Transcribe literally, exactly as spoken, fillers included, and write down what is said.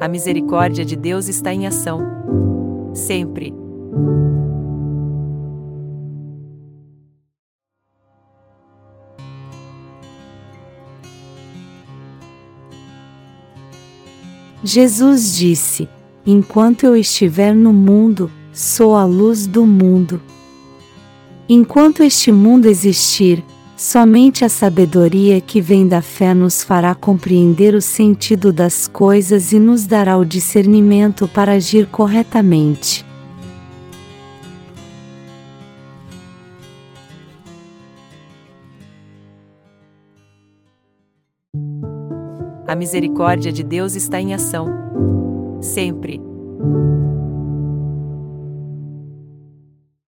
A misericórdia de Deus está em ação. Sempre. Jesus disse: enquanto eu estiver no mundo, sou a luz do mundo. Enquanto este mundo existir, somente a sabedoria que vem da fé nos fará compreender o sentido das coisas e nos dará o discernimento para agir corretamente. A misericórdia de Deus está em ação. Sempre.